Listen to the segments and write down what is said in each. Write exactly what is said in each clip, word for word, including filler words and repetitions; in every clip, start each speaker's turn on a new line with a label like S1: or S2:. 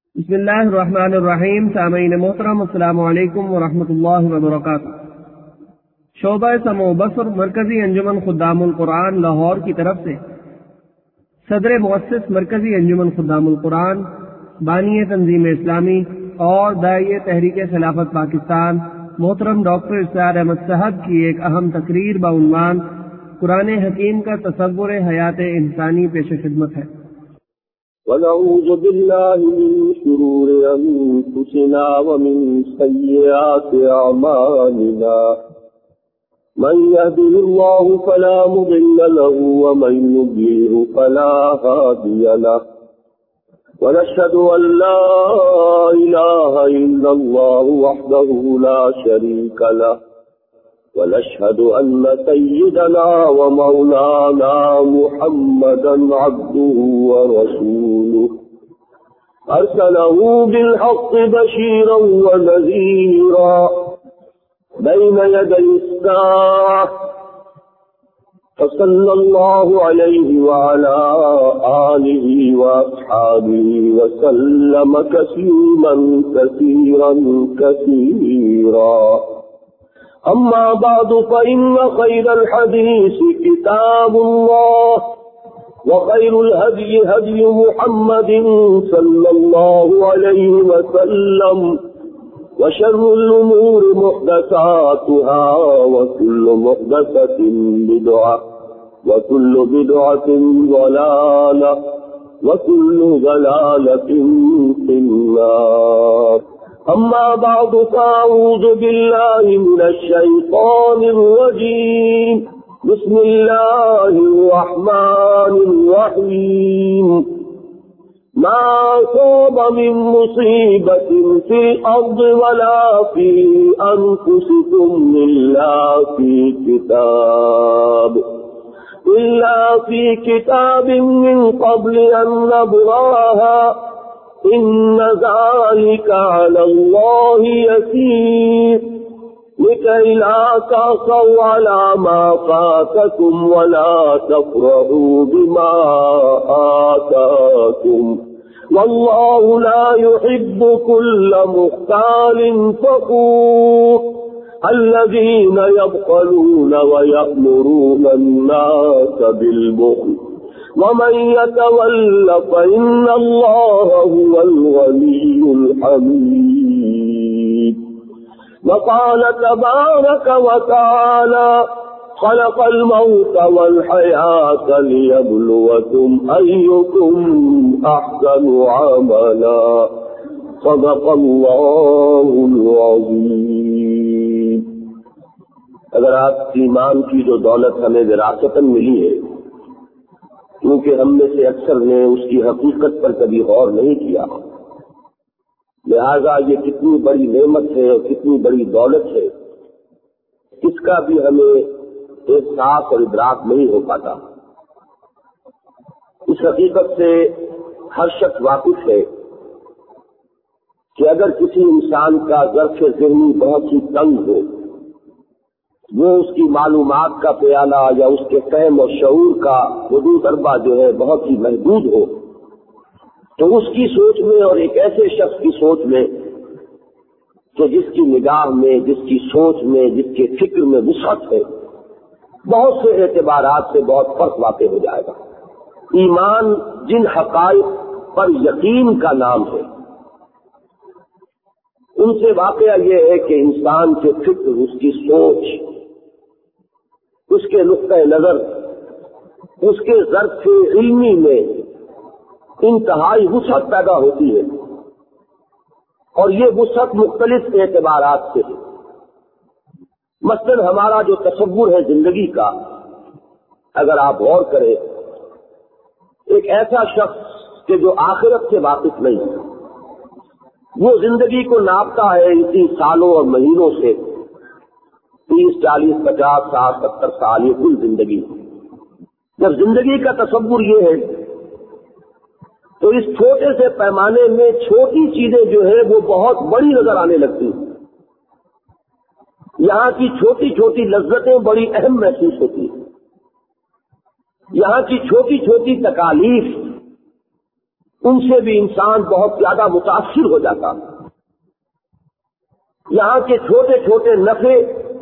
S1: بسم اللہ الرحمن الرحیم۔ سامعین محترم، السلام علیکم ورحمۃ اللہ وبرکاتہ۔ شعبہ سمع و بصر مرکزی انجمن خدام القرآن لاہور کی طرف سے صدر مؤسس مرکزی انجمن خدام القرآن، بانی تنظیم اسلامی اور داعیہ تحریک خلافت پاکستان محترم ڈاکٹر اسرار احمد صاحب کی ایک اہم تقریر بعنوان قرآن حکیم کا تصور حیات انسانی پیش خدمت ہے۔
S2: ونعوذ بالله من شرور أنفسنا ومن سيئات أعمالنا، من يهده الله فلا مضل له ومن يضلل فلا هادي له، ونشهد أن لا إله إلا الله وحده لا شريك له، ونشهد أن سيدنا ومولانا محمدا عبده ورسوله، أرسله بالحق بشيرا ونذيرا بين يدي الساعة، فصلى الله عليه وعلى آله وأصحابه وسلم تسليما كثيرا كثيرا. أما بعد، فإن خير الحديث كتاب الله، وخير الهدي هدي محمد صلى الله عليه وسلم، وشر الأمور محدثاتها، وكل محدثة بدعة، وكل بدعة ضلالة، وكل ضلالة في النار. أما بعد، فأعوذ بالله من الشيطان الرجيم. بسم الله الرحمن الرحيم. ما أصاب من مصيبة في الأرض ولا في أنفسكم إلا في كتاب إلا في كتاب من قبل أن نبرأها، إن ذلك على الله يسير، لكي لا تأسوا على ما فاتكم ولا تفرحوا بما آتاكم، والله لا يحب كل مختال فخور، الذين يبخلون ويأمرون الناس بالبخل، ومن يتول فإن الله هو الغني الحميد. وقال تبارك وتعالى: خلق الموت والحياة ليبلوكم أيكم أحسن عملا. صدق الله العظيم. اگر آپ ایمان کی جو دولت ہمیں وراثتاً ملی ہے، کیونکہ ہم میں سے اکثر نے اس کی حقیقت پر کبھی غور نہیں کیا، لہذا یہ کتنی بڑی نعمت ہے اور کتنی بڑی دولت ہے، اس کا بھی ہمیں احساس اور ادراک نہیں ہو پاتا. اس حقیقت سے ہر شخص واقف ہے کہ اگر کسی انسان کا ظرف ذہنی بہت ہی تنگ ہو، وہ اس کی معلومات کا پیالہ یا اس کے فہم اور شعور کا حدود اربع جو ہے بہت ہی محدود ہو، تو اس کی سوچ میں اور ایک ایسے شخص کی سوچ میں کہ جس کی نگاہ میں، جس کی سوچ میں، جس کے فکر میں وسعت ہے، بہت سے اعتبارات سے بہت فرق واقع ہو جائے گا. ایمان جن حقائق پر یقین کا نام ہے، ان سے واقعہ یہ ہے کہ انسان کے فکر، اس کی سوچ، اس کے نقطۂ نظر، اس کے ظرف علمی میں انتہائی وسعت پیدا ہوتی ہے، اور یہ وسعت مختلف اعتبارات سے ہے. مثلاً ہمارا جو تصور ہے زندگی کا، اگر آپ غور کریں، ایک ایسا شخص کہ جو آخرت سے واقف نہیں ہے، وہ زندگی کو ناپتا ہے اسی سالوں اور مہینوں سے، تیس چالیس پچاس ساٹھ ستر سال، یہ کل زندگی. جب زندگی کا تصور یہ ہے تو اس چھوٹے سے پیمانے میں چھوٹی چیزیں جو ہے وہ بہت بڑی نظر آنے لگتی ہیں. یہاں کی چھوٹی چھوٹی لذتیں بڑی اہم محسوس ہوتی ہیں. یہاں کی چھوٹی چھوٹی تکالیف ان سے بھی انسان بہت زیادہ متاثر ہو جاتا. یہاں کے چھوٹے چھوٹے نفع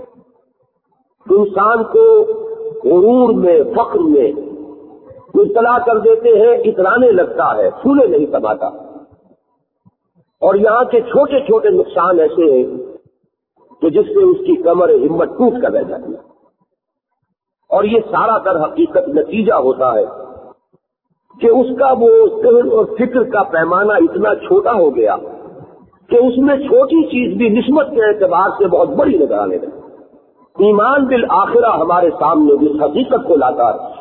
S2: انسان کو غرور میں، فخر میں مبتلا کر دیتے ہیں، اترانے لگتا ہے، پھولے نہیں سماتا. اور یہاں کے چھوٹے چھوٹے نقصان ایسے ہیں کہ جس سے اس کی کمر ہمت ٹوٹ کر رہ جاتی ہے. اور یہ سارا در حقیقت نتیجہ ہوتا ہے کہ اس کا وہ ذہن اور فکر کا پیمانہ اتنا چھوٹا ہو گیا کہ اس میں چھوٹی چیز بھی نسبت کے اعتبار سے بہت بڑی نظر آنے لگی. ایمان بالآخرہ ہمارے سامنے جس حقیقت کو لاتا ہے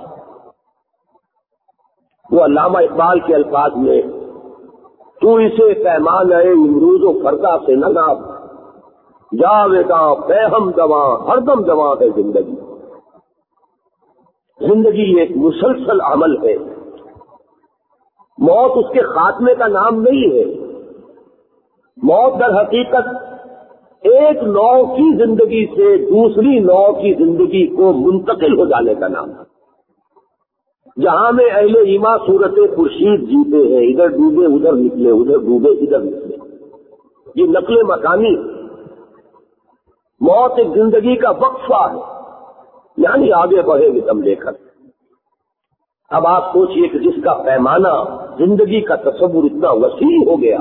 S2: وہ علامہ اقبال کے الفاظ میں تو اسے پیمانہ امروز و فردا سے نہ ناپ، جاویداں بےہم جواں ہر دم جواں ہے زندگی. زندگی ایک مسلسل عمل ہے. موت اس کے خاتمے کا نام نہیں ہے. موت در حقیقت ایک نو کی زندگی سے دوسری نو کی زندگی کو منتقل ہو جانے کا نام ہے. جہاں میں اہل ایما صورت خورشید جیتے ہیں، ادھر ڈوبے ادھر نکلے، ادھر ڈوبے ادھر نکلے، یہ نقل مکانی. موت ایک زندگی کا وقفہ ہے، یعنی آگے بڑھے گی دم لے کر. اب آپ سوچئے کہ جس کا پیمانہ زندگی کا تصور اتنا وسیع ہو گیا،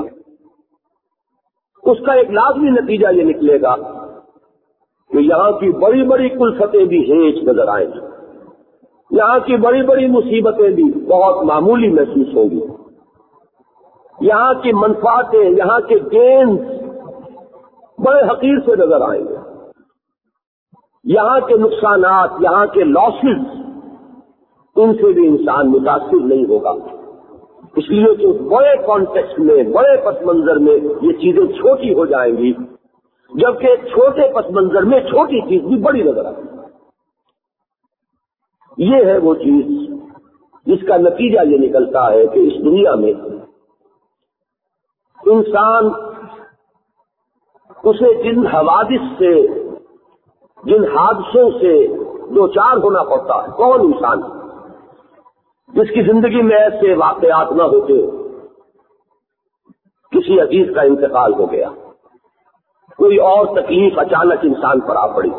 S2: اس کا ایک لازمی نتیجہ یہ نکلے گا کہ یہاں کی بڑی بڑی کلفتیں بھی ہیچ نظر آئیں گی، یہاں کی بڑی بڑی مصیبتیں بھی بہت معمولی محسوس ہوں گی، یہاں کی منفعتیں، یہاں کے گینز بڑے حقیر سے نظر آئیں گے، یہاں کے نقصانات، یہاں کے لاسز، ان سے بھی انسان متاثر نہیں ہوگا. اس لیے کہ بڑے کانٹیکسٹ میں، بڑے پس منظر میں یہ چیزیں چھوٹی ہو جائیں گی، جبکہ ایک چھوٹے پس منظر میں چھوٹی چیز بھی بڑی نظر آئے گی. یہ ہے وہ چیز جس کا نتیجہ یہ نکلتا ہے کہ اس دنیا میں انسان اسے جن حوادث سے، جن حادثوں سے دو چار ہونا پڑتا ہے. کون انسان جس کی زندگی میں ایسے واقعات نہ ہوتے؟ کسی عزیز کا انتقال ہو گیا، کوئی اور تکلیف اچانک انسان پر آ پڑی،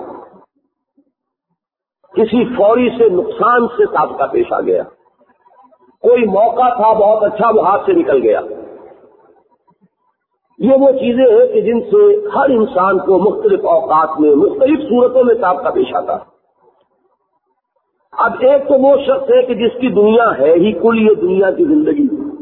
S2: کسی فوری سے نقصان سے سابقہ پیش آ گیا، کوئی موقع تھا بہت اچھا وہ ہاتھ سے نکل گیا. یہ وہ چیزیں ہیں کہ جن سے ہر انسان کو مختلف اوقات میں مختلف صورتوں میں سابقہ پیش آتا ہے. اب ایک تو وہ شخص ہے کہ جس کی دنیا ہے ہی کل یہ دنیا کی زندگی،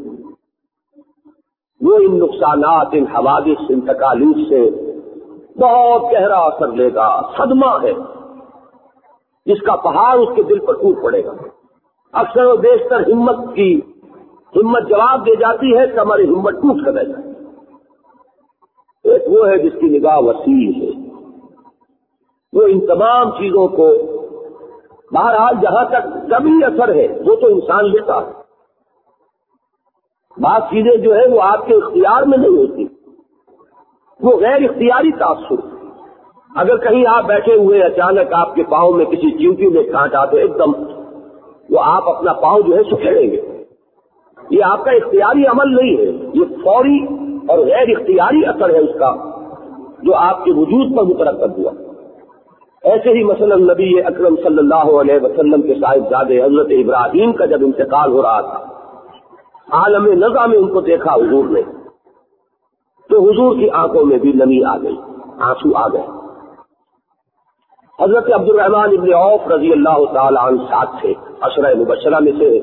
S2: وہ ان نقصانات، ان حوادث، ان تکالیف سے بہت گہرا اثر لے گا. صدمہ ہے جس کا پہاڑ اس کے دل پر ٹوٹ پڑے گا. اکثر و بیشتر ہمت کی ہمت جواب دے جاتی ہے، کمر ہمت ٹوٹ کر رہ جاتی. ایک وہ ہے جس کی نگاہ وسیع ہے، وہ ان تمام چیزوں کو بہرحال جہاں تک کبھی اثر ہے وہ تو انسان لیتا ہے. بعض چیزیں جو ہے وہ آپ کے اختیار میں نہیں ہوتی، وہ غیر اختیاری تاثر. اگر کہیں آپ بیٹھے ہوئے اچانک آپ کے پاؤں میں کسی چیونٹی میں کانٹ آتے ایک دم، وہ آپ اپنا پاؤں جو ہے سکھیڑیں گے. یہ آپ کا اختیاری عمل نہیں ہے، یہ فوری اور غیر اختیاری اثر ہے اس کا جو آپ کے وجود پر مترتب ہوا. ایسے ہی مثلا نبی اکرم صلی اللہ علیہ وسلم کے صاحبزادے حضرت ابراہیم کا جب انتقال ہو رہا تھا، عالم نزع میں ان کو دیکھا حضور نے، تو حضور کی آنکھوں میں بھی نمی آ گئی، آنسو آ گئے. حضرت عبد الرحمن ابن عوف رضی اللہ تعالی عنہ ساتھ تھے، عشرہ مبشرہ میں سے.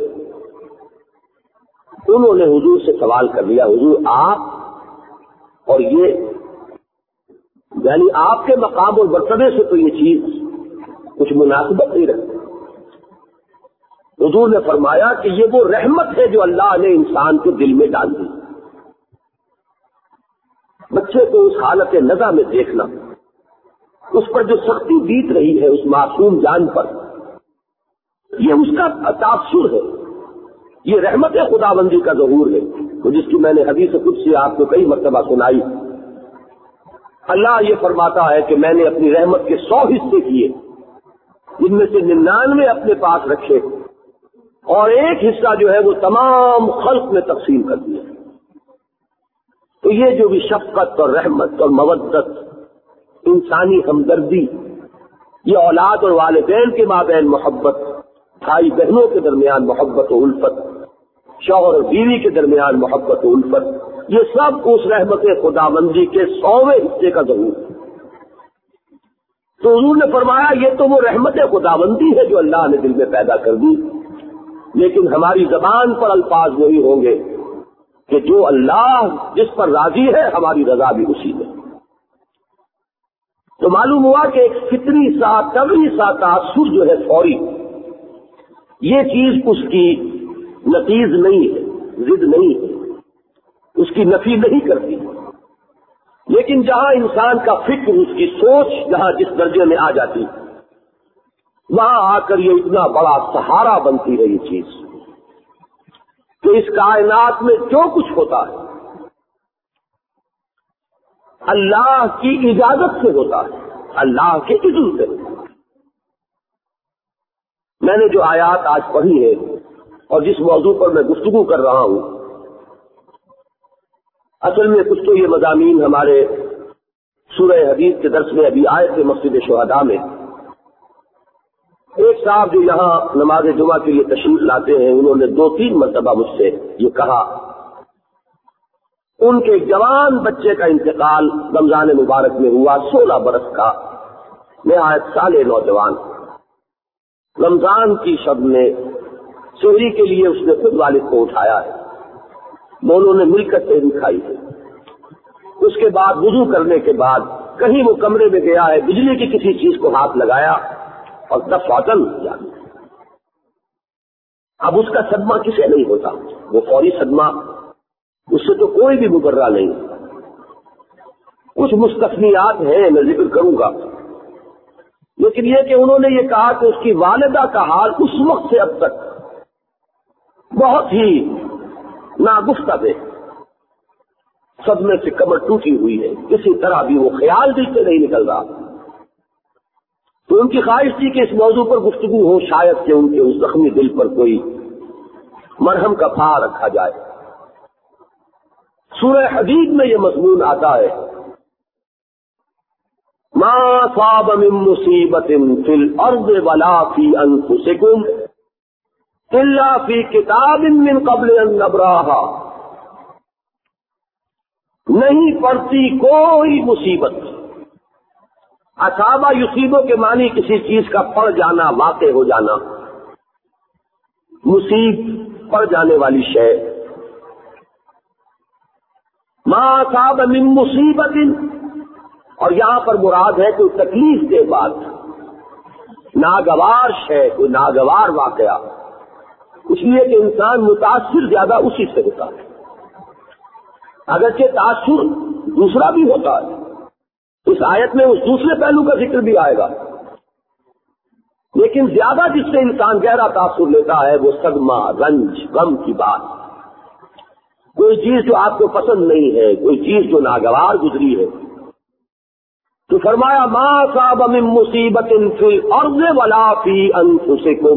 S2: انہوں نے حضور سے سوال کر لیا، حضور آپ اور یہ، یعنی آپ کے مقام اور مرتبے سے تو یہ چیز کچھ مناسبت نہیں رکھتی. حضور نے فرمایا کہ یہ وہ رحمت ہے جو اللہ نے انسان کے دل میں ڈال دی. بچے کو اس حالت نزع میں دیکھنا، اس پر جو سختی بیت رہی ہے اس معصوم جان پر، یہ اس کا تاثر ہے، یہ رحمت خداوندی کا ظہور ہے. تو جس کی میں نے حدیث قدسی آپ کو کئی مرتبہ سنائی، اللہ یہ فرماتا ہے کہ میں نے اپنی رحمت کے سو حصے کیے، جن میں سے ننانوے اپنے پاس رکھے اور ایک حصہ جو ہے وہ تمام خلق میں تقسیم کر دیا. تو یہ جو بھی شفقت اور رحمت اور مودت، انسانی ہمدردی، یہ اولاد اور والدین کے مابین محبت، بھائی بہنوں کے درمیان محبت و الفت، شوہر اور بیوی کے درمیان محبت و الفت، یہ سب اس رحمت خداوندی کے سوویں حصے کا ضرور ہے. تو حضور نے فرمایا یہ تو وہ رحمت خداوندی ہے جو اللہ نے دل میں پیدا کر دی، لیکن ہماری زبان پر الفاظ وہی ہوں گے کہ جو اللہ جس پر راضی ہے ہماری رضا بھی اسی میں. تو معلوم ہوا کہ ایک فطری سا طبعی سا تاثر جو ہے فوری، یہ چیز اس کی نقیض نہیں ہے، ضد نہیں ہے، اس کی نفی نہیں کرتی. لیکن جہاں انسان کا فکر، اس کی سوچ جہاں جس درجے میں آ جاتی، وہاں آ کر یہ اتنا بڑا سہارا بنتی ہے یہ چیز کہ اس کائنات میں جو کچھ ہوتا ہے اللہ کی اجازت سے ہوتا ہے، اللہ کے اذن سے ہوتا ہے. میں نے جو آیات آج پڑھی ہے اور جس موضوع پر میں گفتگو کر رہا ہوں، اصل میں کچھ تو یہ مضامین ہمارے سورہ حدیث کے درس میں ابھی آئے تھے مسجد شہداء میں. ایک صاحب جو یہاں نماز جمعہ کے لیے تشریف لاتے ہیں، انہوں نے دو تین مرتبہ مجھ سے یہ کہا، ان کے جوان بچے کا انتقال رمضان مبارک میں ہوا، سولہ برس کا نہایت صالح نوجوان. رمضان کی شب میں سحری کے لیے اس نے خود والد کو اٹھایا ہے، دونوں نے مل کر سحری کھائی ہے. اس کے بعد وضو کرنے کے بعد کہیں وہ کمرے میں گیا ہے، بجلی کی کسی چیز کو ہاتھ لگایا اور دفعتاً کیا. اب اس کا صدمہ کسے نہیں ہوتا، وہ فوری صدمہ، اس سے تو کوئی بھی مبرہ نہیں. کچھ مستثنیات ہیں میں ذکر کروں گا، لیکن یہ کہ انہوں نے یہ کہا کہ اس کی والدہ کا حال اس وقت سے اب تک بہت ہی ناگفتہ ہے، صدمے سے کمر ٹوٹی ہوئی ہے، کسی طرح بھی وہ خیال دل سے نہیں نکل رہا. تو ان کی خواہش تھی کہ اس موضوع پر گفتگو ہو، شاید کہ ان کے اس زخمی دل پر کوئی مرہم کا پھا رکھا جائے. سورہ حدید میں یہ مضمون آتا ہے، ما صاب من مصیبت فی الارض ولا فی انفسکم الا فی کتاب من قبل ان نبراہا. نہیں پڑتی کوئی مصیبت. اصابہ یصیبوں کے معنی کسی چیز کا پڑ جانا، واقع ہو جانا، مصیب پڑ جانے والی شے. ما صاب من مصیبت، اور یہاں پر مراد ہے کوئی تکلیف کے بعد ناگوار شے، کوئی ناگوار واقعہ، اس لیے کہ انسان متاثر زیادہ اسی سے ہوتا ہے. اگرچہ تاثر دوسرا بھی ہوتا ہے، اس آیت میں اس دوسرے پہلو کا ذکر بھی آئے گا، لیکن زیادہ جس سے انسان گہرا تاثر لیتا ہے وہ صدمہ، رنج، غم کی بات. کوئی چیز جو آپ کو پسند نہیں ہے، کوئی چیز جو ناگوار گزری ہے. تو فرمایا ما صاب من مصیبت فی الارض ولا فی انفسکم،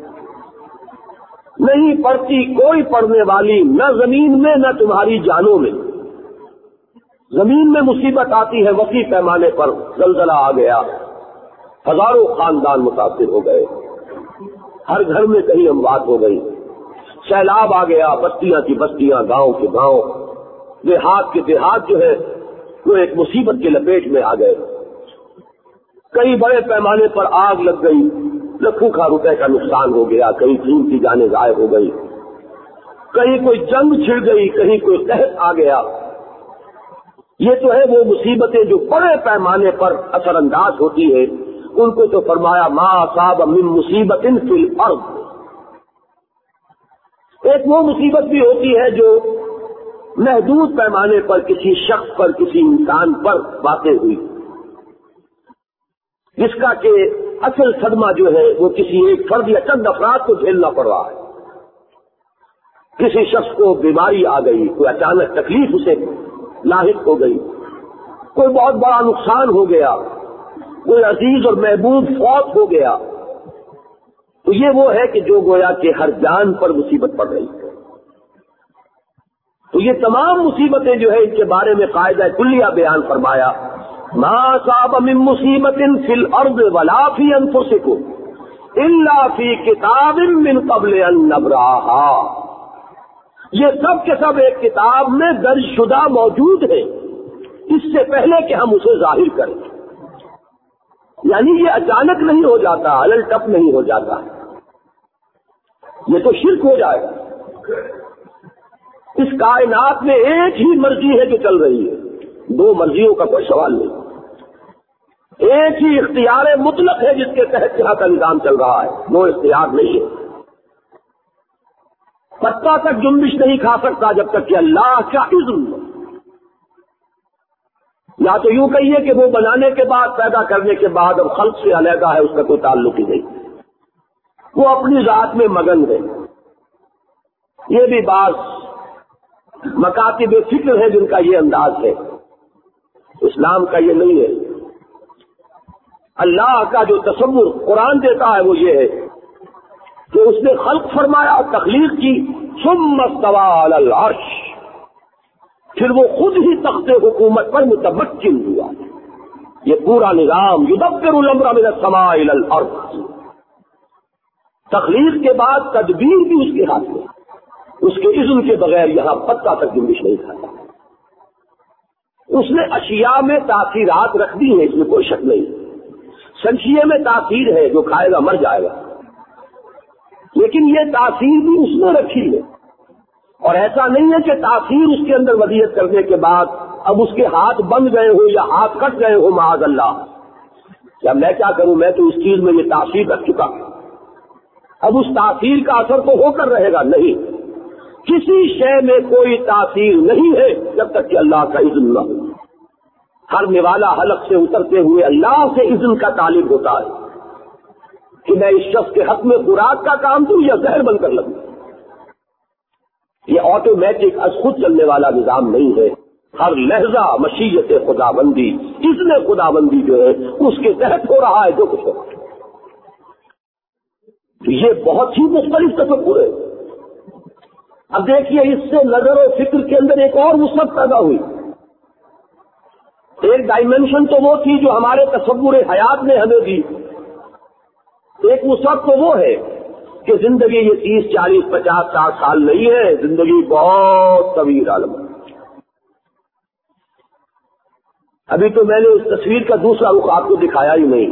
S2: نہیں پڑتی کوئی پڑنے والی نہ زمین میں نہ تمہاری جانوں میں. زمین میں مصیبت آتی ہے وسیع پیمانے پر، زلزلہ آ گیا، ہزاروں خاندان متاثر ہو گئے، ہر گھر میں کہیں اموات ہو گئی، سیلاب آ گیا، بستیاں کی بستیاں، گاؤں کے گاؤں، دیہات کے دیہات جو ہے وہ ایک مصیبت کے لپیٹ میں آ گئے. کئی بڑے پیمانے پر آگ لگ گئی، لاکھوں کا روپے کا نقصان ہو گیا، کہیں قیمتی جانیں ضائع ہو گئی، کہیں کوئی جنگ چھڑ گئی، کہیں کوئی قحط آ گیا. یہ تو ہے وہ مصیبتیں جو بڑے پیمانے پر اثر انداز ہوتی ہے. ان کو تو فرمایا ما اصاب من مصیبت فی الارض. ایک وہ مصیبت بھی ہوتی ہے جو محدود پیمانے پر کسی شخص پر، کسی انسان پر واقع ہوئی، جس کا کہ اصل صدمہ جو ہے وہ کسی ایک فرد یا چند افراد کو جھیلنا پڑ رہا ہے. کسی شخص کو بیماری آ گئی، کوئی اچانک تکلیف اسے لاحق ہو گئی، کوئی بہت بڑا نقصان ہو گیا، کوئی عزیز اور محبوب فوت ہو گیا. تو یہ وہ ہے کہ جو گویا کہ ہر جان پر مصیبت پڑ رہی ہے. تو یہ تمام مصیبتیں جو ہے ان کے بارے میں قاعدہ کلیہ بیان فرمایا. ما صاب من مصیبت فی الارض ولا فی انفسکم الا فی کتاب من قبل ان نبرأها. یہ سب کے سب ایک کتاب میں درج شدہ موجود ہے اس سے پہلے کہ ہم اسے ظاہر کریں. یعنی یہ اچانک نہیں ہو جاتا, الل ٹپ نہیں ہو جاتا, یہ تو شرک ہو جائے گا. اس کائنات میں ایک ہی مرضی ہے جو چل رہی ہے, دو مرضیوں کا کوئی سوال نہیں. ایک ہی اختیار مطلق ہے جس کے تحت یہاں کا نظام چل رہا ہے, وہ اختیار نہیں ہے. پتا تک جنبش نہیں کھا سکتا جب تک کہ اللہ کا اذن ہو. یا تو یوں کہیے کہ وہ بنانے کے بعد, پیدا کرنے کے بعد اب خلق سے علیحدہ ہے, اس کا کوئی تعلق ہی نہیں, وہ اپنی ذات میں مگن ہے. یہ بھی بعض مکاتب فکر ہے جن کا یہ انداز ہے. اسلام کا یہ نہیں ہے. اللہ کا جو تصور قرآن دیتا ہے وہ یہ ہے کہ اس نے خلق فرمایا, تخلیق کی, ثم استوى علی العرش, پھر وہ خود ہی تخت حکومت پر متمکن ہوا. یہ پورا نظام یدبر الامر من السماء الى الارض. تخلیق کے بعد تدبیر بھی اس کے ہاتھ میں, اس کے اذن کے بغیر یہاں پتا تک جنبش نہیں کھاتا. اس نے اشیاء میں تاثیرات رکھ دی ہیں, اس میں کوئی شک نہیں. شمشیے میں تاثیر ہے, جو کھائے گا مر جائے گا, لیکن یہ تاثیر بھی اس نے رکھی ہے. اور ایسا نہیں ہے کہ تاثیر اس کے اندر وضعیت کرنے کے بعد اب اس کے ہاتھ بند گئے ہو یا ہاتھ کٹ گئے ہو معاذ اللہ. یا میں کیا کروں, میں تو اس چیز میں یہ تاثیر رکھ چکا, اب اس تاثیر کا اثر تو ہو کر رہے گا. نہیں, کسی شے میں کوئی تاثیر نہیں ہے جب تک کہ اللہ کا اذن نہ ہو. ہر نوالا حلق سے اترتے ہوئے اللہ سے اذن کا طالب ہوتا ہے کہ میں اس شخص کے حق میں خوراک کا کام دوں یا زہر بن کر لگوں. یہ آٹومیٹک از خود چلنے والا نظام نہیں ہے. ہر لہجہ مشیت خدا بندی, اذن خدا بندی جو ہے اس کے تحت ہو رہا ہے جو کچھ ہو رہا ہے. یہ بہت ہی مختلف تصور ہے. اب دیکھیے, اس سے نظر و فکر کے اندر ایک اور وسعت پیدا ہوئی. ایک ڈائمینشن تو وہ تھی جو ہمارے تصور حیات نے ہمیں دی. ایک وسعت تو وہ ہے کہ زندگی یہ تیس چالیس پچاس ساٹھ سال نہیں ہے, زندگی بہت طویل عالم. ابھی تو میں نے اس تصویر کا دوسرا رخ آپ کو دکھایا ہی نہیں.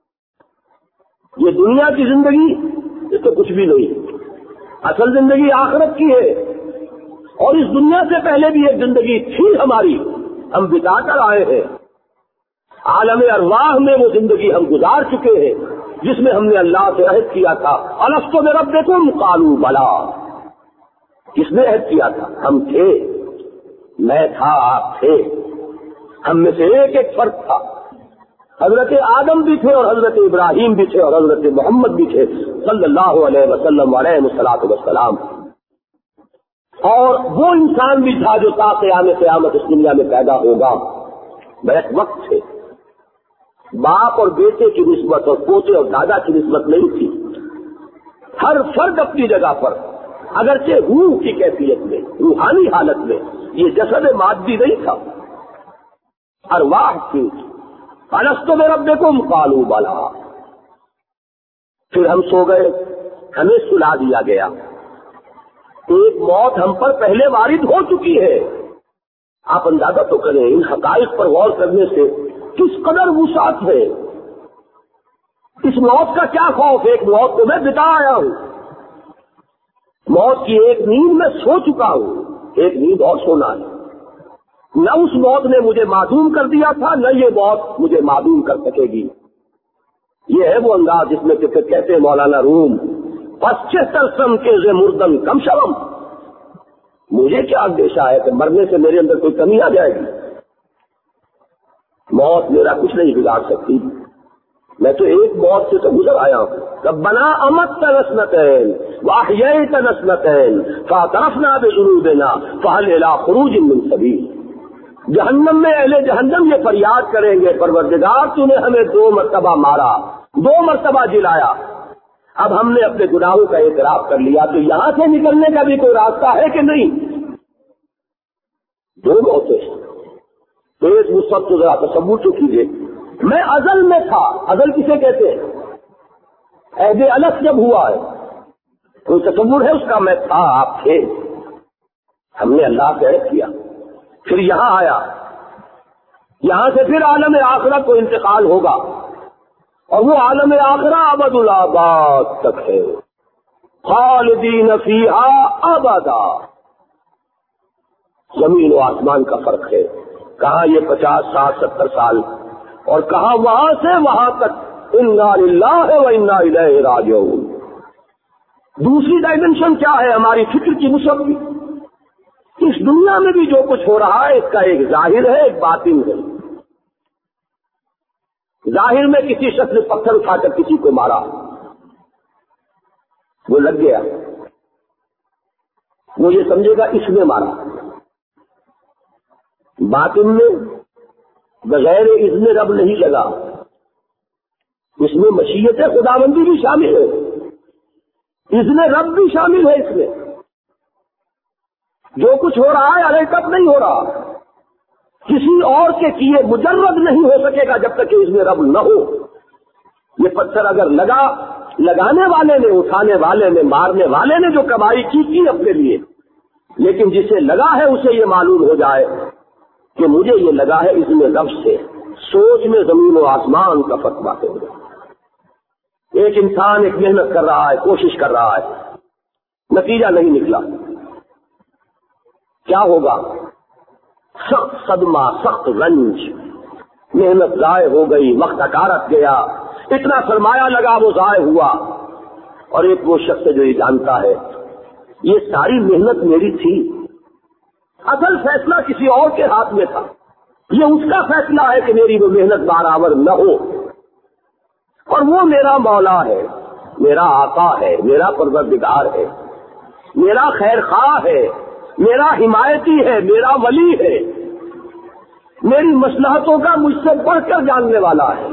S2: یہ دنیا کی زندگی یہ تو کچھ بھی نہیں. اصل زندگی آخرت کی ہے, اور اس دنیا سے پہلے بھی ایک زندگی تھی ہماری, ہم بتا کر آئے ہیں. عالم ارواح میں وہ زندگی ہم گزار چکے ہیں جس میں ہم نے اللہ سے عہد کیا تھا, الستو بربکم قالوا بلا. کس نے عہد کیا تھا؟ ہم تھے, میں تھا, آپ تھے, ہم میں سے ایک ایک فرد تھا. حضرت آدم بھی تھے اور حضرت ابراہیم بھی تھے اور حضرت محمد بھی تھے صلی اللہ علیہ وسلم علیہ الصلوۃ والسلام. اور وہ انسان بھی تھا جو تا قیام قیامت اس دنیا میں پیدا ہوگا. بیک وقت تھے. باپ اور بیٹے کی نسبت اور پوتے اور دادا کی نسبت نہیں تھی. ہر فرد اپنی جگہ پر, اگرچہ روح کی کیفیت میں, روحانی حالت میں, یہ جسد مادی نہیں تھا, ارواح تھی. الستو بربکم قالوا بلا. پھر ہم سو گئے, ہمیں سلا دیا گیا. ایک موت ہم پر پہلے وارد ہو چکی ہے. آپ اندازہ تو کریں, ان حقائق پر غور کرنے سے کس قدر وسعت ہے. اس موت کا کیا خوف؟ ایک موت تو میں بتا آیا ہوں, موت کی ایک نیند میں سو چکا ہوں, ایک نیند اور سونا ہے. نہ اس موت نے مجھے معدوم کر دیا تھا, نہ یہ موت مجھے معدوم کر سکے گی. یہ ہے وہ انداز جس میں کہ کہتے ہیں مولانا روم, پچہتر سم کے زے مردن کم شرم. مجھے کیا اندیشہ ہے کہ مرنے سے میرے اندر کوئی کمی آ جائے گی؟ موت میرا کچھ نہیں بگاڑ سکتی. میں تو ایک موت سے تو گزر آیا ہوں. ربنا امت نسنتین واحییت نسنتین فاعترفنا بذنوبنا فهل الى خروج من سبیل. جہنم میں اہل جہنم یہ فریاد کریں گے, پروردگار تو نے ہمیں دو مرتبہ مارا, دو مرتبہ جلایا, اب ہم نے اپنے گناہوں کا اعتراف کر لیا، تو یہاں سے نکلنے کا بھی کوئی راستہ ہے کہ نہیں؟ دو موتیں، تو ایک مصحف تو ذرا تصور تو کیجیے، میں ازل میں تھا، ازل کسے کہتے ہیں؟ عہد الف جب ہوا ہے، کوئی تصور ہے اس کا؟ میں تھا، آپ تھے، ہم نے اللہ سے عہد کیا، پھر یہاں آیا، یہاں سے پھر عالم آخرت کو انتقال ہوگا، اور وہ عالم آخرہ ابد الآباد تک ہے، خالدین فیہا ابدا۔ زمین و آسمان کا فرق ہے، کہاں یہ پچاس ساٹھ ستر سال، اور کہاں وہاں سے وہاں تک انا للہ و انا الیہ راجعون۔ دوسری ڈائمنشن کیا ہے ہماری فکر کی مصوری؟ اس دنیا میں بھی جو کچھ ہو رہا ہے اس کا ایک ظاہر ہے، ایک باطن ہے۔ ظاہر میں کسی شخص نے پتھر اٹھا کر کسی کو مارا، وہ لگ گیا، وہ یہ سمجھے گا اس نے مارا۔ باطن میں بغیر اذن رب نہیں لگا، اس میں مشیت خداوندی بھی شامل ہے، اذن رب بھی شامل ہے۔ اس میں جو کچھ ہو رہا ہے حقیقت نہیں ہو رہا، کسی اور کے کیے مجرد نہیں ہو سکے گا جب تک کہ اذن رب نہ ہو۔ یہ پتھر اگر لگا، لگانے والے نے، اٹھانے والے نے، مارنے والے نے جو کمائی کی کی اپنے لیے، لیکن جسے لگا ہے اسے یہ معلوم ہو جائے کہ مجھے یہ لگا ہے اذن رب سے۔ سوچ میں زمین و آسمان کا فرق باتیں ہو جائے۔ ایک انسان ایک محنت کر رہا ہے، کوشش کر رہا ہے، نتیجہ نہیں نکلا، کیا ہوگا؟ سخت صدمہ، سخت رنج، محنت ضائع ہو گئی، وقت اکارت گیا، اتنا سرمایہ لگا وہ ضائع ہوا۔ اور ایک وہ شخص جو یہ جانتا ہے یہ ساری محنت میری تھی، اصل فیصلہ کسی اور کے ہاتھ میں تھا، یہ اس کا فیصلہ ہے کہ میری وہ محنت برابر نہ ہو، اور وہ میرا مولا ہے، میرا آقا ہے، میرا پروردگار ہے، میرا خیر خواہ ہے، میرا حمایتی ہے، میرا ولی ہے، میری مصلحتوں کا مجھ سے بڑھ کر جاننے والا ہے۔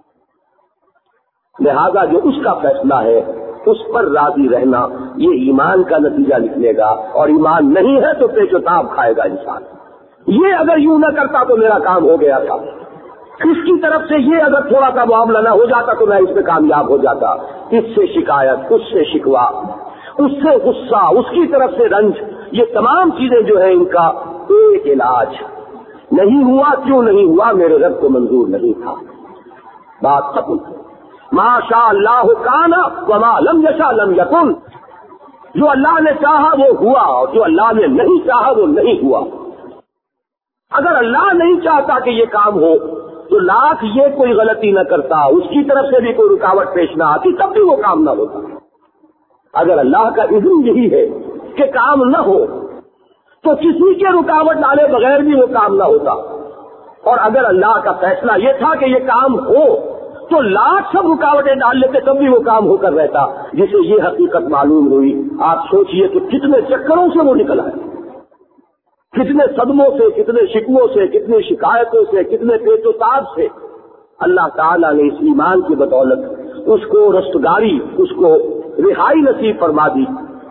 S2: لہذا جو اس کا فیصلہ ہے اس پر راضی رہنا، یہ ایمان کا نتیجہ نکلے گا، اور ایمان نہیں ہے تو پیچ و تاب کھائے گا انسان۔ یہ اگر یوں نہ کرتا تو میرا کام ہو گیا تھا، اس کی طرف سے یہ اگر تھوڑا سا معاملہ نہ ہو جاتا تو میں اس میں کامیاب ہو جاتا۔ اس سے شکایت، اس سے شکوہ، اس سے غصہ، اس کی طرف سے رنج، یہ تمام چیزیں جو ہیں ان کا ایک علاج۔ نہیں ہوا، کیوں نہیں ہوا؟ میرے رب کو منظور نہیں تھا، بات ختم۔ ما شاء اللہ کان وما لم یشاء لم یکن، جو اللہ نے چاہا وہ ہوا، اور جو اللہ نے نہیں چاہا وہ نہیں ہوا۔ اگر اللہ نہیں چاہتا کہ یہ کام ہو تو لاکھ یہ کوئی غلطی نہ کرتا، اس کی طرف سے بھی کوئی رکاوٹ پیش نہ آتی، تب بھی وہ کام نہ ہوتا۔ اگر اللہ کا اذن یہی ہے کہ کام نہ ہو تو کسی کے رکاوٹ ڈالے بغیر بھی وہ کام نہ ہوتا، اور اگر اللہ کا فیصلہ یہ تھا کہ یہ کام ہو تو لاکھ سب رکاوٹیں ڈال لیتے تب بھی وہ کام ہو کر رہتا۔ جسے یہ حقیقت معلوم ہوئی، آپ سوچئے کہ کتنے چکروں سے وہ نکلا ہے، کتنے صدموں سے، کتنے شکووں سے، کتنی شکایتوں سے، کتنے پیچ و تاب سے اللہ تعالیٰ نے اس ایمان کی بدولت اس کو رستگاری، اس کو رہائی نصیب فرما دی۔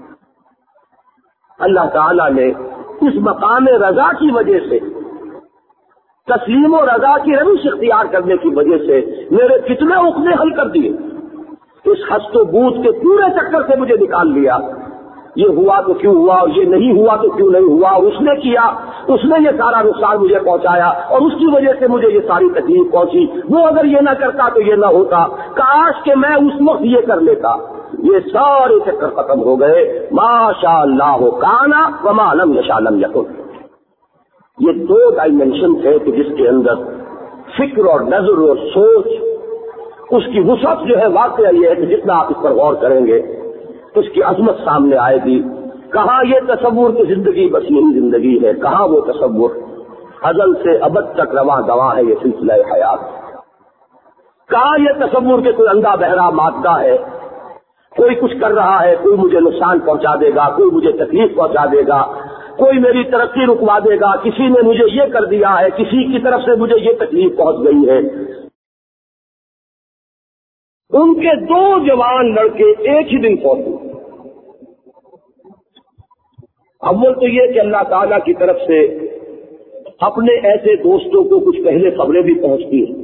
S2: اللہ تعالیٰ نے اس مقام رضا کی وجہ سے، تسلیم و رضا کی روش اختیار کرنے کی وجہ سے میرے کتنے عقدے حل کر دیے، اس ہست و بوت کے پورے چکر سے مجھے نکال لیا۔ یہ ہوا تو کیوں ہوا، اور یہ نہیں ہوا تو کیوں نہیں ہوا، اور اس نے کیا، اس نے یہ سارا نقصان مجھے پہنچایا، اور اس کی وجہ سے مجھے یہ ساری تکلیف پہنچی، وہ اگر یہ نہ کرتا تو یہ نہ ہوتا، کاش کہ میں اس وقت یہ کر لیتا۔ یہ سارے چکر ختم ہو گئے۔ ما شاء اللہ کانا وما لم یشاء لم یکن۔ یہ دو ڈائمنشن تھے کہ جس کے اندر فکر اور نظر اور سوچ، اس کی وسعت جو ہے، واقعہ یہ ہے کہ جتنا آپ اس پر غور کریں گے تو اس کی عظمت سامنے آئے گی۔ کہاں یہ تصور کی زندگی بس یہی زندگی ہے، کہاں وہ تصور ازل سے ابد تک رواں دواں ہے یہ سلسلہ حیات، کہاں یہ تصور کہ کوئی اندھا بہرا مادہ ہے، کوئی کچھ کر رہا ہے، کوئی مجھے نقصان پہنچا دے گا، کوئی مجھے تکلیف پہنچا دے گا، کوئی میری ترقی رکوا دے گا، کسی نے مجھے یہ کر دیا ہے، کسی کی طرف سے مجھے یہ تکلیف پہنچ گئی ہے۔ ان کے دو جوان لڑکے ایک ہی دن فوت ہوئے۔ اول تو یہ کہ اللہ تعالیٰ کی طرف سے اپنے ایسے دوستوں کو کچھ پہلے خبریں بھی پہنچتی ہیں،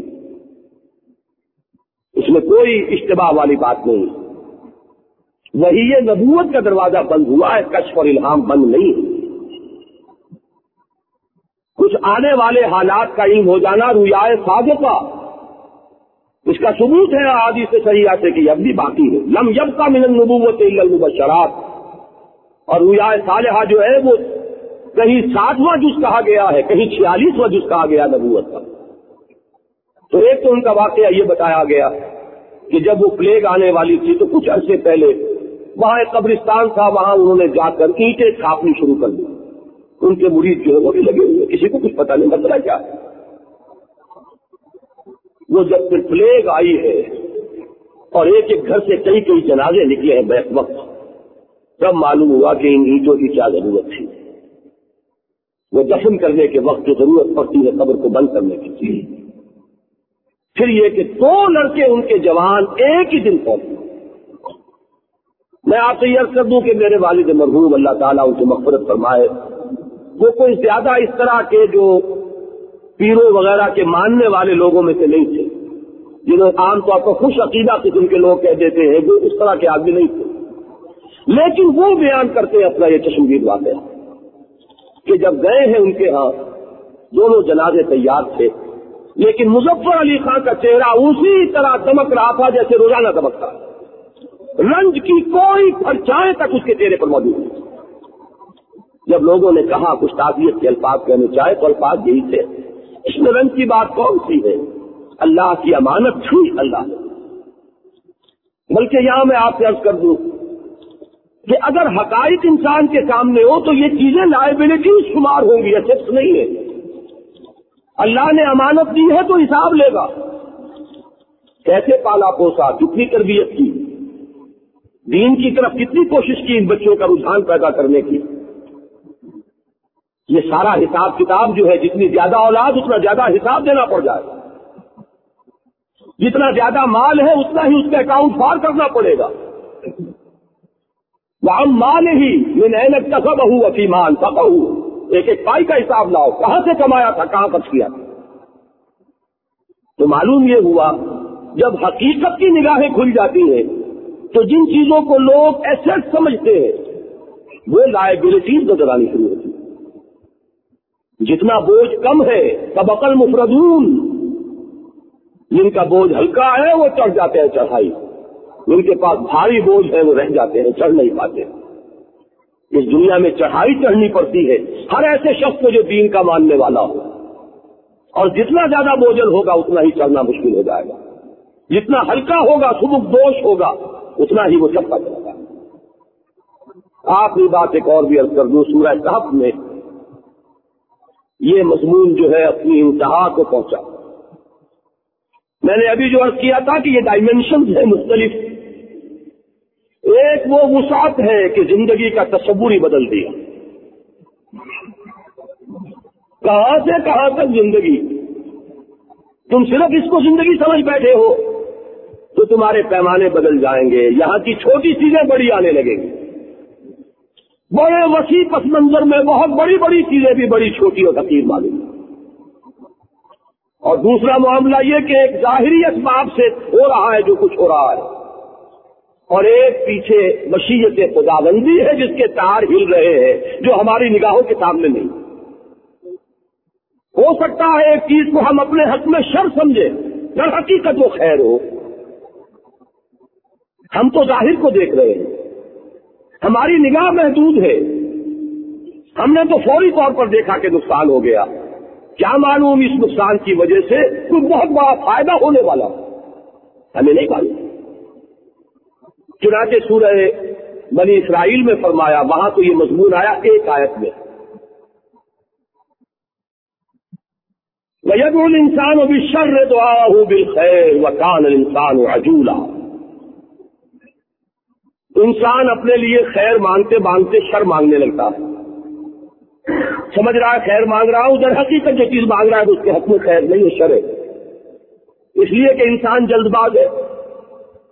S2: اس میں کوئی اشتباہ والی بات نہیں۔ وہی یہ نبوت کا دروازہ بند ہوا ہے، کشف اور الہام بند نہیں ہے۔ کچھ آنے والے حالات کا علم ہو جانا رویائے صادقہ، اس کا ثبوت ہے احادیث صحیحہ سے کہ اب بھی باقی ہے۔ لم یبقى من النبوۃ الا المبشرات، اور رویائے صالحہ جو ہے وہ کہیں ساتواں جز کہا گیا ہے، کہیں چھیالیسواں جز کہا گیا نبوت کا۔ تو ایک تو ان کا واقعہ یہ بتایا گیا کہ جب وہ پلیگ آنے والی تھی تو کچھ عرصے پہلے وہاں ایک قبرستان تھا، وہاں انہوں نے جا کر اینٹیں چھاپنی شروع کر دی۔ ان کے مرید جو ہے وہ بھی لگے ہوئے، کسی کو کچھ پتہ نہیں مسئلہ کیا ہے۔ وہ جب پھر پلیگ آئی ہے اور ایک ایک گھر سے کئی کئی جنازے نکلے ہیں بیک وقت، تب معلوم ہوا کہ ان اینٹوں کی کیا ضرورت تھی۔ وہ دفن کرنے کے وقت جو ضرورت پڑتی ہے قبر کو بند کرنے کی تھی۔ پھر یہ کہ دو لڑکے ان کے جوان ایک ہی دن پہنچے۔ میں آپ سے یہ عرض کر دوں کہ میرے والد مرحوم اللہ تعالیٰ ان سے مغفرت فرمائے، وہ کوئی زیادہ اس طرح کے جو پیروں وغیرہ کے ماننے والے لوگوں میں سے نہیں تھے، جنہیں عام طور پر خوش عقیدہ قسم کے لوگ کہہ دیتے ہیں، وہ اس طرح کے آدمی نہیں تھے۔ لیکن وہ بیان کرتے ہیں اپنا یہ چشمدید واقعہ کہ جب گئے ہیں ان کے ہاں دونوں جنازے تیار تھے، لیکن مظفر علی خان کا چہرہ اسی طرح دمک رہا تھا جیسے روزانہ دمکتا ہے، رنج کی کوئی پرچھائیں تک اس کے چہرے پر موجود تھی۔ جب لوگوں نے کہا کچھ تعزیت کے الفاظ کہنے چاہے تو الفاظ یہی تھے، اس میں رنج کی بات کون سی ہے، اللہ کی امانت تھی اللہ نے۔ بلکہ یہاں میں آپ سے عرض کر دوں کہ اگر حقائق انسان کے سامنے ہو تو یہ چیزیں لائبلٹی شمار ہوں گی، ایسپٹ نہیں ہے۔ اللہ نے امانت دی ہے تو حساب لے گا، کیسے پالا پوسا، کتنی تربیت کی، دین کی طرف کتنی کوشش کی ان بچوں کا رجحان پیدا کرنے کی، یہ سارا حساب کتاب جو ہے، جتنی زیادہ اولاد اتنا زیادہ حساب دینا پڑ جائے گا، جتنا زیادہ مال ہے اتنا ہی اس کا اکاؤنٹ فار کرنا پڑے گا۔ وَعَمْ مَالِهِ مِنْ أَيْنَ اكْتَسَبَهُ وَفِي مَا أَنْفَقَهُ، ایک ایک پائی کا حساب لاؤ، کہاں سے کمایا تھا، کہاں خرچ کیا تھا۔ تو معلوم یہ ہوا جب حقیقت کی نگاہیں کھل جاتی ہیں تو جن چیزوں کو لوگ ایسٹ سمجھتے ہیں وہ لائبلٹیز نظر آنی شروع ہوتی ہے۔ جتنا بوجھ کم ہے سبق المفردون، جن کا بوجھ ہلکا ہے وہ چڑھ جاتے ہیں چڑھائی، جن کے پاس بھاری بوجھ ہے وہ رہ جاتے ہیں، چڑھ نہیں پاتے۔ اس دنیا میں چڑھائی چڑھنی پڑتی ہے ہر ایسے شخص کو جو دین کا ماننے والا ہو، اور جتنا زیادہ بوجھل ہوگا اتنا ہی چڑھنا مشکل ہو جائے گا، جتنا ہلکا ہوگا سبک دوش ہوگا اتنا ہی وہ چڑھتا چلے گا۔ آخری بات ایک اور بھی عرض کر دوں، سورہ کہف میں یہ مضمون جو ہے اپنی انتہا کو پہنچا۔ میں نے ابھی جو عرض کیا تھا کہ یہ ڈائمینشنز ہیں مختلف، ایک وہ وسعت ہے کہ زندگی کا تصور ہی بدل دیا، کہاں سے کہاں تک زندگی، تم صرف اس کو زندگی سمجھ بیٹھے ہو تو تمہارے پیمانے بدل جائیں گے، یہاں کی چھوٹی چیزیں بڑی آنے لگیں گی، بڑے وسیع پس منظر میں بہت بڑی بڑی چیزیں بھی بڑی چھوٹی اور حقیر معلوم۔ اور دوسرا معاملہ یہ کہ ایک ظاہری اسباب سے ہو رہا ہے جو کچھ ہو رہا ہے، اور ایک پیچھے مشیت خداوندی ہے جس کے تار ہل رہے ہیں جو ہماری نگاہوں کے سامنے نہیں۔ ہو سکتا ہے ایک چیز کو ہم اپنے حق میں شر سمجھیں، در حقیقت وہ خیر ہو۔ ہم تو ظاہر کو دیکھ رہے ہیں، ہماری نگاہ محدود ہے، ہم نے تو فوری طور پر دیکھا کہ نقصان ہو گیا، کیا معلوم اس نقصان کی وجہ سے کوئی بہت بڑا فائدہ ہونے والا، ہمیں نہیں معلوم۔ چنانچہ سورہ بنی اسرائیل میں فرمایا، وہاں تو یہ مضمون آیا ایک آیت میں، وَيَدْعُ الْإِنسَانُ بِالشَّرِّ دُعَاءَهُ بِالْخَيْرِ وَكَانَ الْإِنسَانُ عَجُولًا، انسان اپنے لیے خیر مانگتے مانگتے شر مانگنے لگتا ہے، سمجھ رہا ہے خیر مانگ رہا ہوں، در حقیقت جو چیز مانگ رہا ہے اس کے حق میں خیر نہیں ہے، شر ہے، اس لیے کہ انسان جلد باز ہے،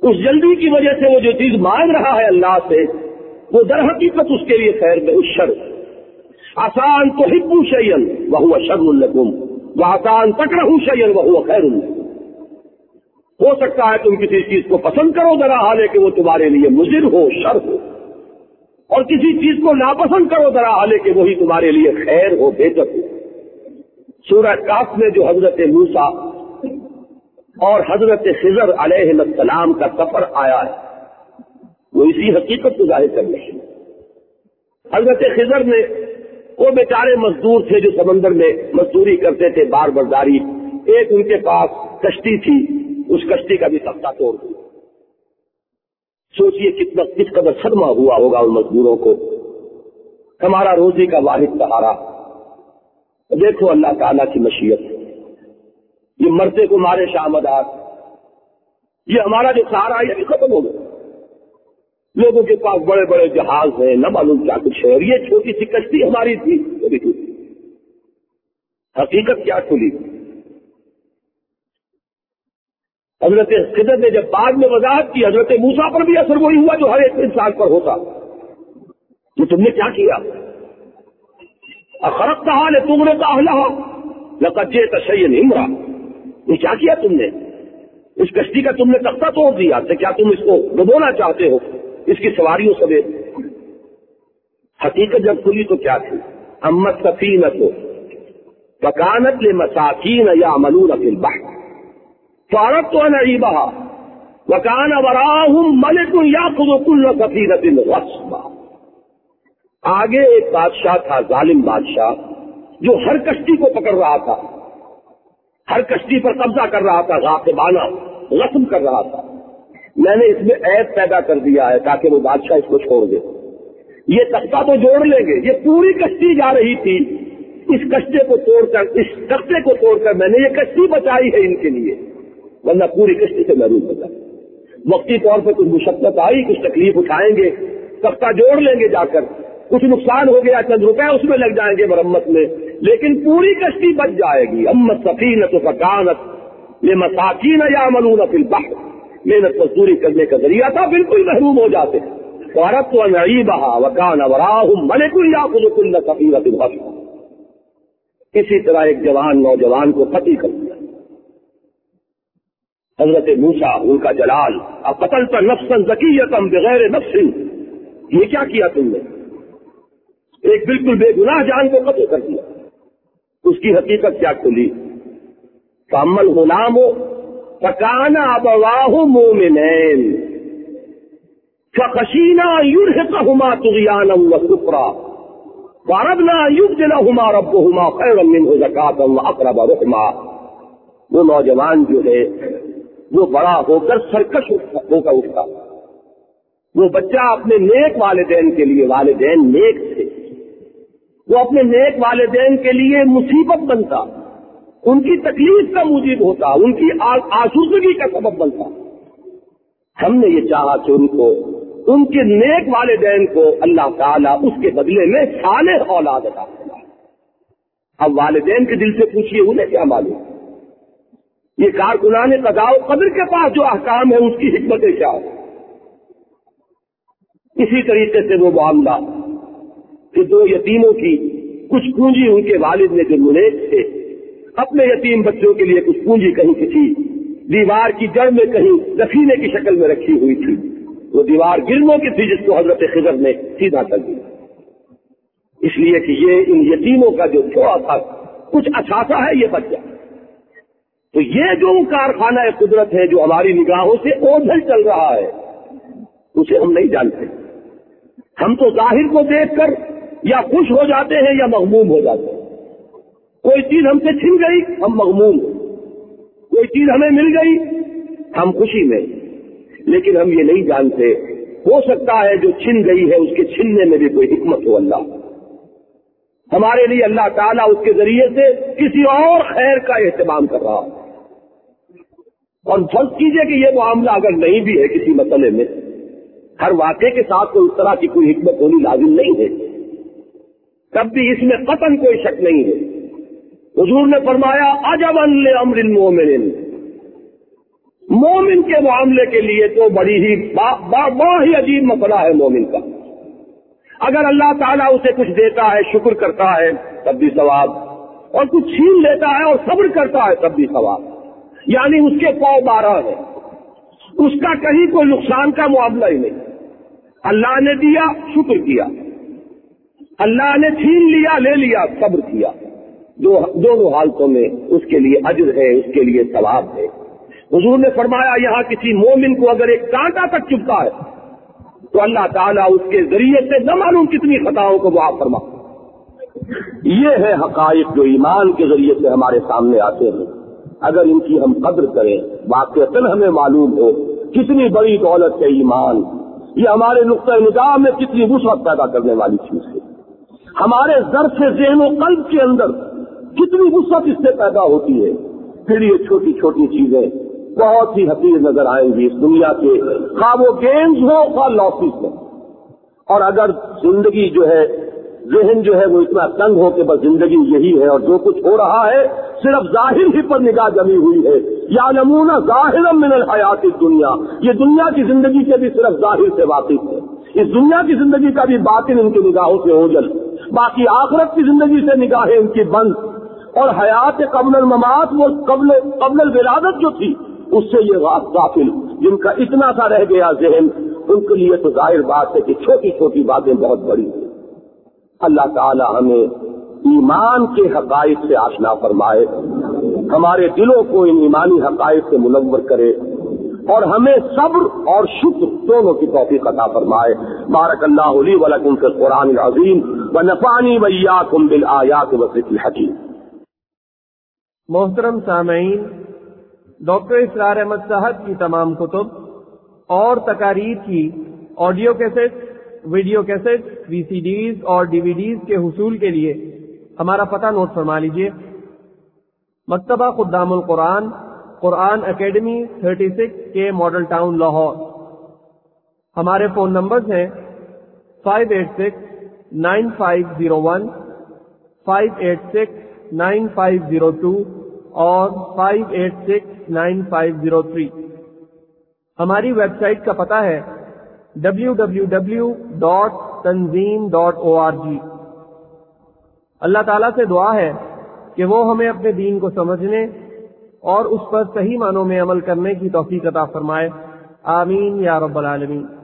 S2: اس جلدی کی وجہ سے وہ جو چیز مانگ رہا ہے اللہ سے وہ در حقیقت اس کے لیے خیر میں اس شر آسان تو حبو شیئن وہو شر لکم وہ آسان تکرہو شیئن وہو خیر لکم. ہو سکتا ہے تم کسی چیز کو پسند کرو ذرا حالے کہ وہ تمہارے لیے مضر ہو شر ہو، اور کسی چیز کو ناپسند کرو ذرا حالے کہ وہی تمہارے لیے خیر ہو بہتر ہو. سورہ کاف میں جو حضرت موسیٰ اور حضرت خضر علیہ السلام کا سفر آیا ہے وہ اسی حقیقت کو ظاہر کرنے ہیں. حضرت خضر نے وہ بیچارے مزدور تھے جو سمندر میں مزدوری کرتے تھے بار برداری، ایک ان کے پاس کشتی تھی، اس کشتی کا بھی تختہ توڑ دیا. سوچئے کتنا کس قدر صدمہ ہوا ہوگا ان مزدوروں کو. ہمارا روزی کا واحد سہارا. دیکھو اللہ تعالیٰ کی مشیت، یہ مرتے کو مارے شامدار، یہ ہمارا جو سہارا یہ بھی ختم ہو گیا. لوگوں کے پاس بڑے بڑے جہاز ہیں، نہ معلوم کیا کچھ ہے، اور یہ چھوٹی سی کشتی ہماری تھی. حقیقت کیا کھلی. حضرت خضر نے جب بعد میں وضاحت کی حضرت موسیٰ پر بھی اثر وہی ہوا جو ہر ایک انسان پر ہوتا کہ تم نے کیا کیا. اخرقتها لتغرق اهلها لقد جئت شيئا امرا. یہ کیا کیا تم نے؟ اس کشتی کا تم نے تختہ توڑ دیا. تو کیا تم اس کو ڈبونا چاہتے ہو اس کی سواریوں سمیت؟ حقیقت جب کھلی تو کیا تھی؟ اما السفینۃ فکانت لمساکین یعملون فی البحر فاردت ان اعیبها وکان وراءهم ملک یاخذ کل سفینۃ غصبا. آگے ایک بادشاہ تھا، ظالم بادشاہ، جو ہر کشتی کو پکڑ رہا تھا، ہر کشتی پر قبضہ کر رہا تھا، غاصبانہ غصب کر رہا تھا. میں نے اس میں عیب پیدا کر دیا ہے تاکہ وہ بادشاہ اس کو چھوڑ دے. یہ تختہ تو جوڑ لیں گے، یہ پوری کشتی جا رہی تھی، اس کشتے کو توڑ کر اس تختے کو توڑ کر میں نے یہ کشتی بچائی ہے ان کے لیے، ورنہ پوری کشتی سے محروم ہو جائے. وقتی طور پر کچھ مشقت آئی، کچھ تکلیف اٹھائیں گے، تختہ جوڑ لیں گے جا کر، کچھ نقصان ہو گیا چند روپے اس میں لگ جائیں گے مرمت میں، لیکن پوری کشتی بچ جائے گی. اما السفینۃ فکانت لمساکین یعملون فی البحر، محنت مزدوری کرنے کا ذریعہ تھا، بالکل محروم ہو جاتے. فاردت ان اعیبها وکان وراءهم ملک یاخذ کل سفینۃ غصبا. اسی طرح ایک جوان نوجوان کو قتل کر دیا. حضرت موسیٰ ان کا جلال، اقتلت نفسا زکیۃ بغیر نفس، یہ کیا کیا تم نے؟ ایک بالکل بے گناہ جان کو قتل کر دیا. اس کی حقیقت کیا کھلی؟ فاما الغلام فکان ابواہ مومنین فخشینا یرہقہما طغیانا وکفرا فاردنا یبدلہما ربہما خیرا منہ زکاۃ واقرب رحما. وہ نوجوان جو ہے وہ بڑا ہو کر سرکش ہو کر اٹھتا، وہ بچہ اپنے نیک والدین کے لیے، والدین نیک تھے، وہ اپنے نیک والدین کے لیے مصیبت بنتا، ان کی تکلیف کا موجب ہوتا، ان کی آسودگی کا سبب بنتا. ہم نے یہ چاہا کہ ان کو، ان کے نیک والدین کو اللہ تعالیٰ اس کے بدلے میں صالح اولاد عطا فرمائے. اب والدین کے دل سے پوچھیے انہیں کیا معلوم؟ یہ کارکنان قضاء و قدر کے پاس جو احکام ہے اس کی حکمتیں کیا ہے؟ اسی طریقے سے وہ معاملہ کہ دو یتیموں کی کچھ پونجی ان کے والد نے جو منیج تھے اپنے یتیم بچوں کے لیے کچھ پونجی کہیں کسی دیوار کی جڑ میں کہیں دفینے کی شکل میں رکھی ہوئی تھی، وہ دیوار گرنوں کی تھی جس کو حضرت خضر نے سیدھا کر دیا، اس لیے کہ یہ ان یتیموں کا جو تھوڑا تھا کچھ اثاثہ ہے یہ بچ جائے. تو یہ جو کارخانہ قدرت ہے جو ہماری نگاہوں سے اوجھل چل رہا ہے اسے ہم نہیں جانتے. ہم تو ظاہر کو دیکھ کر یا خوش ہو جاتے ہیں یا مغموم ہو جاتے ہیں. کوئی چیز ہم سے چھن گئی ہم مغموم، کوئی چیز ہمیں مل گئی ہم خوشی میں، لیکن ہم یہ نہیں جانتے ہو سکتا ہے جو چھن گئی ہے اس کے چھننے میں بھی کوئی حکمت ہو. اللہ ہمارے لیے اللہ تعالیٰ اس کے ذریعے سے کسی اور خیر کا اہتمام کر رہا. اور فرض کیجئے کہ یہ معاملہ اگر نہیں بھی ہے کسی مسئلے میں، ہر واقعے کے ساتھ تو اس طرح کی کوئی حکمت ہونی لازم نہیں ہے، تب بھی اس میں قطعاً کوئی شک نہیں ہے. حضور نے فرمایا عجبا لامر المؤمن، مومن کے معاملے کے لیے تو بڑی ہی بڑا ہی عجیب مسئلہ ہے مومن کا. اگر اللہ تعالیٰ اسے کچھ دیتا ہے شکر کرتا ہے تب بھی ثواب, اور کچھ چھین لیتا ہے اور صبر کرتا ہے تب بھی ثواب. یعنی اس کے پاؤں بارہ ہے, اس کا کہیں کوئی نقصان کا معاملہ ہی نہیں. اللہ نے دیا شکر کیا, اللہ نے چھین لیا لے لیا صبر کیا. دو دونوں حالتوں میں اس کے لیے اجر ہے, اس کے لیے ثواب ہے. حضور نے فرمایا یہاں کسی مومن کو اگر ایک کانٹا تک چبھتا ہے تو اللہ تعالیٰ اس کے ذریعے سے نہ معلوم کتنی خطاؤں کو معاف فرما. یہ ہے حقائق جو ایمان کے ذریعے سے ہمارے سامنے آتے ہیں. اگر ان کی ہم قدر کریں, واقعتاً ہمیں معلوم ہو کتنی بڑی دولت ہے ایمان, یہ ہمارے نقطۂ نگاہ میں کتنی وسعت پیدا کرنے والی چیز ہے. ہمارے ظرف ذہن و قلب کے اندر کتنی وسعت اس سے پیدا ہوتی ہے. پھر یہ چھوٹی چھوٹی چیزیں بہت ہی حقیر نظر آئیں گی اس دنیا کے, خواہ وہ گینز ہو خواہ لاسز ہو. اور اگر زندگی جو ہے, ذہن جو ہے وہ اتنا تنگ ہو کہ بس زندگی یہی ہے اور جو کچھ ہو رہا ہے صرف ظاہر ہی پر نگاہ جمی ہوئی ہے, یا نمونہ ظاہرا من الحیات الدنیا, یہ دنیا کی زندگی کے بھی صرف ظاہر سے واقف ہے. اس دنیا کی زندگی کا بھی باطن ان کی نگاہوں سے اوجھل, باقی آخرت کی زندگی سے نگاہیں ان کی بند. اور حیات قبل الممات, وہ قبل قبل الولادت جو تھی اس سے یہ غافل, جن کا اتنا سا رہ گیا ذہن, ان کے لیے تو ظاہر بات ہے کہ چھوٹی چھوٹی باتیں بہت بڑی ہیں. اللہ تعالی ہمیں ایمان کے حقائق سے آشنا فرمائے, ہمارے دلوں کو ان ایمانی حقائق سے منور کرے, اور ہمیں صبر اور شکر دونوں کی توفیق عطا فرمائے. بارک اللہ لی و لکم فی القرآن العظیم ونفعنی وإیاکم بالآیات والذکر الحکیم.
S1: محترم سامعین, ڈاکٹر اسرار احمد صاحب کی تمام کتب اور تقاریر کی audio cassette, video cassette, V C Ds اور ڈی وی ڈیز کے حصول کے لیے ہمارا پتہ نوٹ فرما لیجیے. Maktaba Khuddam al-Quran, Quran academy thirty six کے ماڈل ٹاؤن لاہور. ہمارے فون نمبرز ہیں five eight six nine five zero one, five eight six nine five zero two اور five eight six nine five zero three. ہماری ویب سائٹ کا پتہ ہے W W W dot Tanzeem dot O R G. اللہ تعالیٰ سے دعا ہے کہ وہ ہمیں اپنے دین کو سمجھنے اور اس پر صحیح معنوں میں عمل کرنے کی توفیق عطا فرمائے. آمین یا رب العالمین.